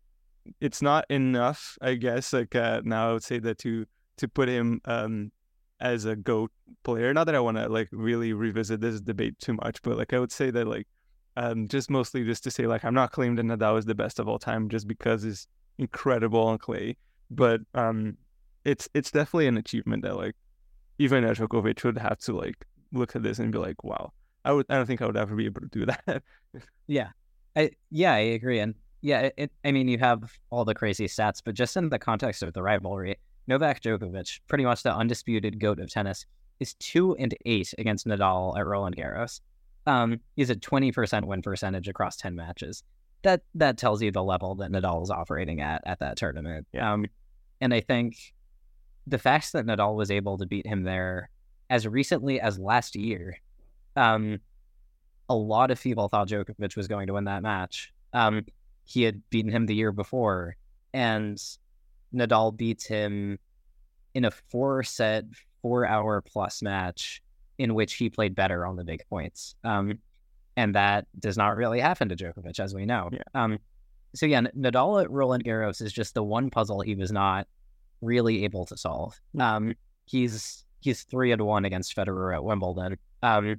it's not enough, I guess. Like uh, now, I would say that to to put him um, as a GOAT player. Not that I want to like really revisit this debate too much, but like I would say that like um, just mostly just to say like I'm not claiming that Nadal is the best of all time just because he's incredible on clay, but um, it's it's definitely an achievement that like even Djokovic would have to like look at this and be like, wow. I would. I don't think I would ever be able to do that. yeah, I yeah I agree, and yeah, it, it. I mean, you have all the crazy stats, but just in the context of the rivalry, Novak Djokovic, pretty much the undisputed GOAT of tennis, is two and eight against Nadal at Roland Garros. Um, he's at twenty percent win percentage across ten matches. That that tells you the level that Nadal is operating at at that tournament. Um, and I think the fact that Nadal was able to beat him there as recently as last year. Um, a lot of people thought Djokovic was going to win that match. Um, he had beaten him the year before, and Nadal beats him in a four-set, four-hour-plus match in which he played better on the big points. Um, and that does not really happen to Djokovic, as we know. Yeah. Um, so yeah, Nadal at Roland Garros is just the one puzzle he was not really able to solve. Um, he's he's three and one against Federer at Wimbledon. Um,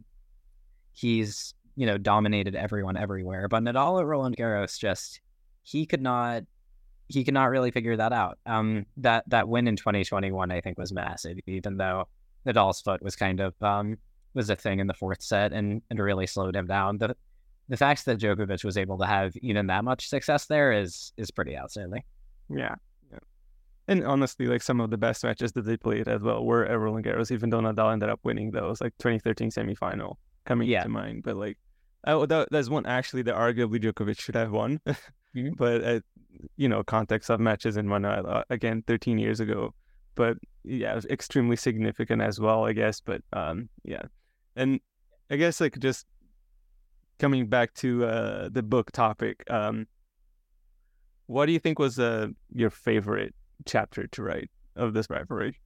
He's, you know, dominated everyone everywhere. But Nadal at Roland Garros just, he could not, he could not really figure that out. Um, that, that win in twenty twenty-one, I think, was massive, even though Nadal's foot was kind of, um, was a thing in the fourth set and, and really slowed him down. The, the fact that Djokovic was able to have even that much success there is, is pretty outstanding. Yeah. yeah. And honestly, like some of the best matches that they played as well were at Roland Garros, even though Nadal ended up winning those, like twenty thirteen semifinal. Coming yeah. to mind, but like, oh, that, that's one actually that arguably Djokovic should have won, mm-hmm. but uh, you know, context of matches and whatnot, uh, again, thirteen years ago, but yeah, it was extremely significant as well, I guess. But um, yeah, and I guess like just coming back to uh the book topic, um, what do you think was uh your favorite chapter to write of this rivalry?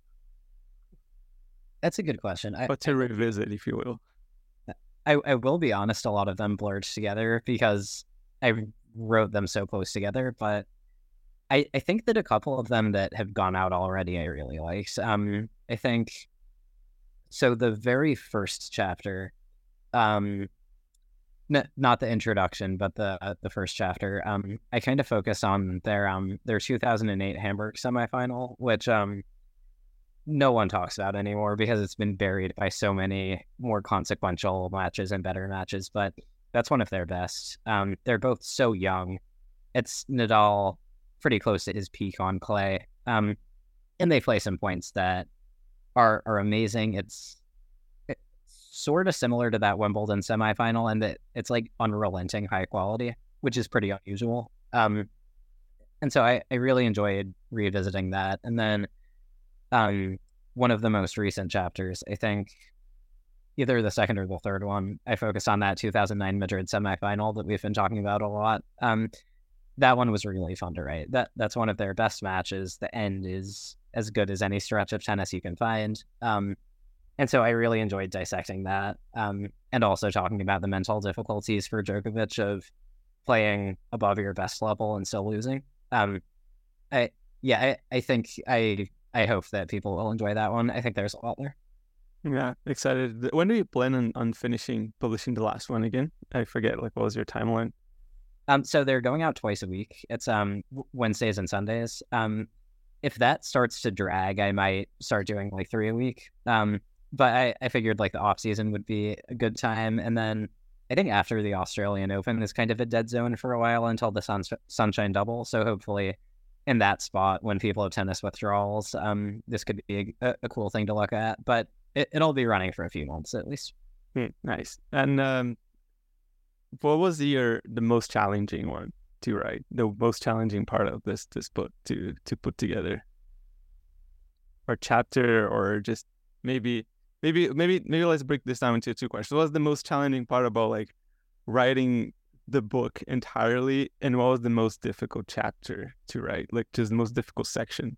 That's a good question. Or to revisit, if you will. I, I will be honest, a lot of them blurred together because I wrote them so close together, but I, I think that a couple of them that have gone out already I really liked. Um, I think, so the very first chapter, um, N- not the introduction, but the uh, the first chapter. Um, I kind of focus on their um their two thousand eight Hamburg semifinal, which um no one talks about anymore because it's been buried by so many more consequential matches and better matches. But that's one of their best. Um, they're both so young. It's Nadal pretty close to his peak on clay. Um, and they play some points that are are amazing. It's sort of similar to that Wimbledon semifinal, and that it's like unrelenting high quality, which is pretty unusual. Um, and so I, I really enjoyed revisiting that. And then um, one of the most recent chapters, I think either the second or the third one, I focused on that two thousand nine Madrid semifinal that we've been talking about a lot. Um, that one was really fun to write. That That's one of their best matches. The end is as good as any stretch of tennis you can find. Um, And so I really enjoyed dissecting that, um, and also talking about the mental difficulties for Djokovic of playing above your best level and still losing. Um, I yeah, I, I think I I hope that people will enjoy that one. I think there's a lot there. Yeah, excited. When do you plan on, on finishing publishing the last one again? I forget. Like, what was your timeline? Um, so they're going out twice a week. It's um Wednesdays and Sundays. Um, if that starts to drag, I might start doing like three a week. Um. But I, I figured like the off season would be a good time. And then I think after the Australian Open is kind of a dead zone for a while until the sun, Sunshine Double. So hopefully in that spot when people have tennis withdrawals, um, this could be a, a cool thing to look at. But it, it'll be running for a few months at least. Hmm, nice. And um, what was your the most challenging one to write? The most challenging part of this this book to to put together, or chapter, or just maybe. Maybe, maybe, maybe let's break this down into two questions. What was the most challenging part about like writing the book entirely, and what was the most difficult chapter to write? Like, just the most difficult section.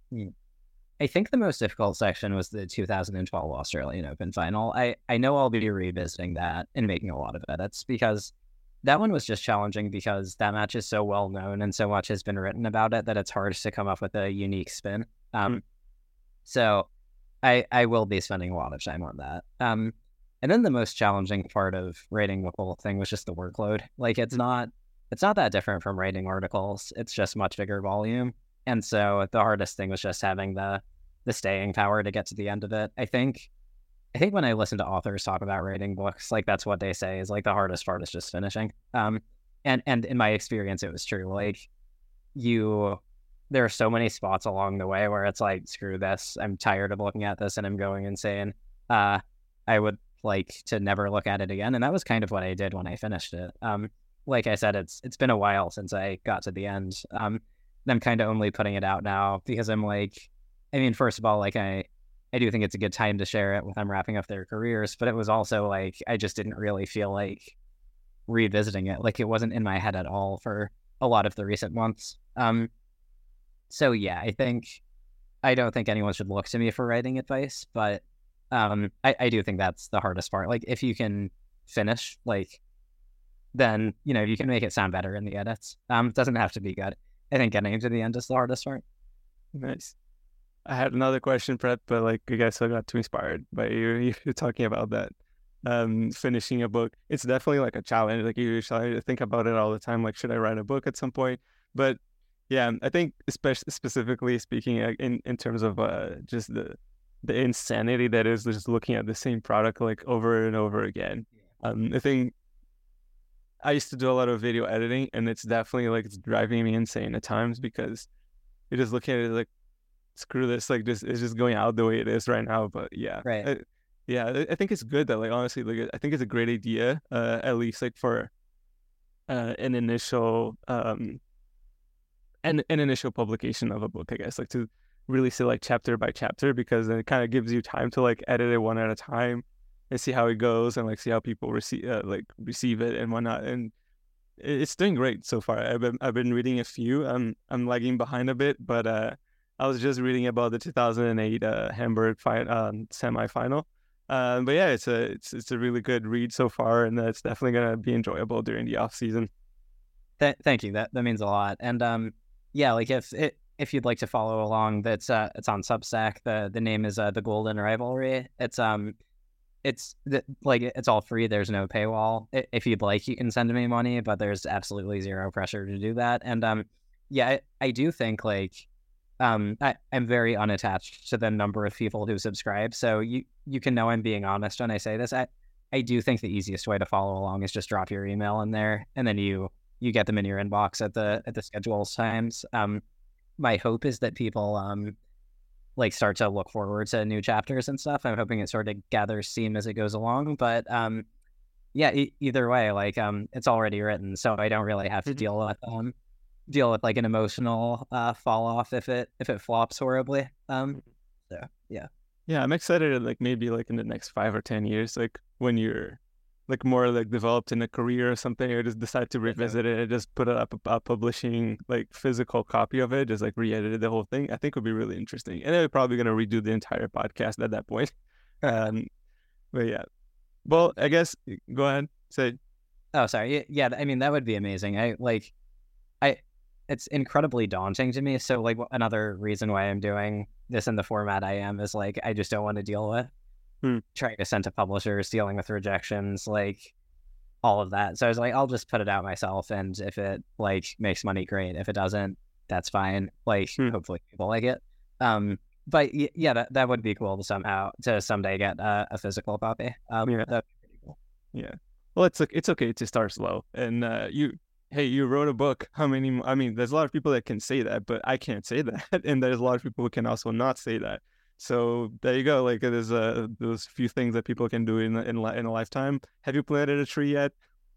I think the most difficult section was the two thousand twelve Australian Open final. I, I know I'll be revisiting that and making a lot of edits because that one was just challenging because that match is so well known and so much has been written about it that it's hard to come up with a unique spin. Um, mm. So. I, I will be spending a lot of time on that. Um, and then the most challenging part of writing the whole thing was just the workload. Like it's not it's not that different from writing articles. It's just much bigger volume. And so the hardest thing was just having the the staying power to get to the end of it. I think I think when I listen to authors talk about writing books, like that's what they say is like the hardest part is just finishing. Um, and and in my experience, it was true. Like you. There are so many spots along the way where it's like, screw this. I'm tired of looking at this and I'm going insane. Uh, I would like to never look at it again. And that was kind of what I did when I finished it. Um, like I said, it's it's been a while since I got to the end. Um, I'm kind of only putting it out now because I'm like, I mean, first of all, like I, I do think it's a good time to share it with them wrapping up their careers, but it was also like, I just didn't really feel like revisiting it. Like it wasn't in my head at all for a lot of the recent months. Um, So yeah, I think I don't think anyone should look to me for writing advice, but um, I, I do think that's the hardest part. Like if you can finish, like then you know you can make it sound better in the edits. Um, it doesn't have to be good. I think getting to the end is the hardest part. Nice. I had another question, Brett, but like I guess I got too inspired by you. You're talking about that. Um, finishing a book, it's definitely like a challenge. Like you usually think about it all the time. Like, should I write a book at some point? But yeah, I think especially specifically speaking in, in terms of uh, just the the insanity that is just looking at the same product like over and over again. Um, I think I used to do a lot of video editing, and it's definitely like it's driving me insane at times because you're just looking at it like, screw this, like just it's just going out the way it is right now. But yeah, right. I, yeah, I think it's good that like honestly, like I think it's a great idea, uh, at least like for uh, an initial um. An, an initial publication of a book, I guess, like to release it like chapter by chapter, because then it kind of gives you time to like edit it one at a time and see how it goes and like see how people receive uh, like receive it and whatnot. And it's doing great so far. I've been I've been reading a few. I'm I'm lagging behind a bit, but uh, I was just reading about the two thousand eight uh, Hamburg fi- um, semifinal. Uh, but yeah, it's a it's it's a really good read so far, and it's definitely gonna be enjoyable during the off season. Th- thank you. That that means a lot. And um. Yeah, like if it, if you'd like to follow along, that's uh, it's on Substack. The the name is uh, The Golden Rivalry. It's um it's th- like it's all free. There's no paywall. I- If you'd like, you can send me money, but there's absolutely zero pressure to do that. And um, yeah, I, I do think like um, I, I'm very unattached to the number of people who subscribe. So you you can know I'm being honest when I say this. I I do think the easiest way to follow along is just drop your email in there, and then you you get them in your inbox at the at the schedules times. Um, my hope is that people um like start to look forward to new chapters and stuff. I'm hoping it sort of gathers steam as it goes along. But um, yeah, e- either way, like um, it's already written, so I don't really have to deal with um deal with like an emotional uh fall off if it if it flops horribly. Um, so yeah. Yeah, I'm excited. Like maybe like in the next five or ten years, like when you're like more like developed in a career or something, or just decide to revisit it and just put up a, a publishing like physical copy of it, just like re-edited the whole thing. I think would be really interesting, and they're probably gonna redo the entire podcast at that point. Um, but yeah, well, I guess go ahead, say. Oh, sorry. Yeah, I mean that would be amazing. I like, I, it's incredibly daunting to me. So like another reason why I'm doing this in the format I am is like I just don't want to deal with Hmm. trying to send to publishers, dealing with rejections, like all of that. So I was like, I'll just put it out myself, and if it like makes money, great. If it doesn't, that's fine. Like hmm. hopefully people like it. Um, but y- yeah, that that would be cool to somehow to someday get uh, a physical copy. Um, yeah, that'd be pretty cool. Yeah. Well, it's it's okay to start slow, and uh, you. Hey, you wrote a book. How many? I mean, there's a lot of people that can say that, but I can't say that, and there's a lot of people who can also not say that. So there you go. Like there's uh, those few things that people can do in in, in a lifetime. Have you planted a tree yet?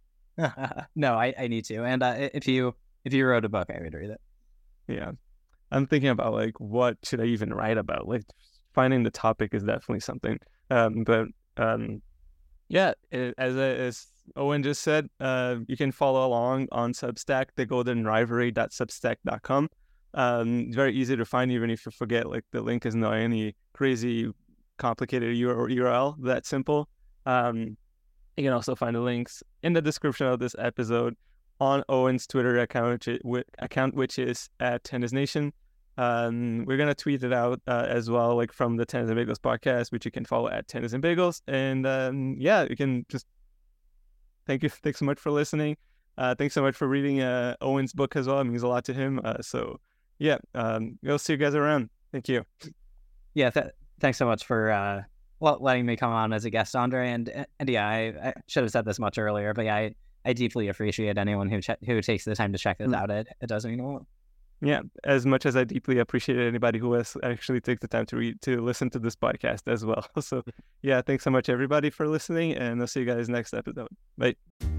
No, I, I need to. And uh, if you if you wrote a book, I would read it. Yeah, I'm thinking about like what should I even write about. Like finding the topic is definitely something. Um, but um, yeah, it, as as Owen just said, uh, you can follow along on Substack, the golden rivalry dot substack dot com. Um, it's very easy to find, even if you forget, like the link is not any crazy complicated U R L, that simple. Um, you can also find the links in the description of this episode on Owen's Twitter account, which, account, which is at Tennis Nation. Um, we're going to tweet it out uh, as well, like from the Tennis and Bagels podcast, which you can follow at Tennis and Bagels. And um, yeah, you can just thank you. Thanks so much for listening. Uh, thanks so much for reading uh, Owen's book as well. It means a lot to him. Uh, so yeah, um, we'll see you guys around. Thank you. Yeah, th- thanks so much for uh, well, letting me come on as a guest, Andre. And and yeah, I, I should have said this much earlier, but yeah, I, I deeply appreciate anyone who ch- who takes the time to check this mm. out. It it does mean a lot. Yeah, as much as I deeply appreciate anybody who has actually take the time to read to listen to this podcast as well. So yeah, thanks so much everybody for listening, and I'll see you guys next episode. Bye.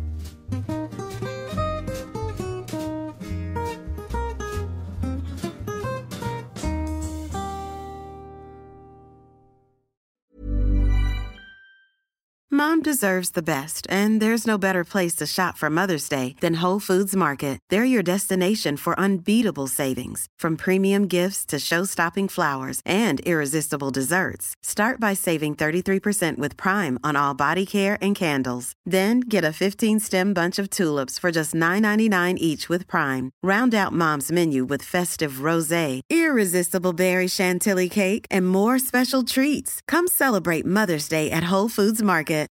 Mom deserves the best, and there's no better place to shop for Mother's Day than Whole Foods Market. They're your destination for unbeatable savings, from premium gifts to show-stopping flowers and irresistible desserts. Start by saving thirty-three percent with Prime on all body care and candles. Then get a fifteen-stem bunch of tulips for just nine ninety-nine each with Prime. Round out Mom's menu with festive rosé, irresistible berry chantilly cake, and more special treats. Come celebrate Mother's Day at Whole Foods Market.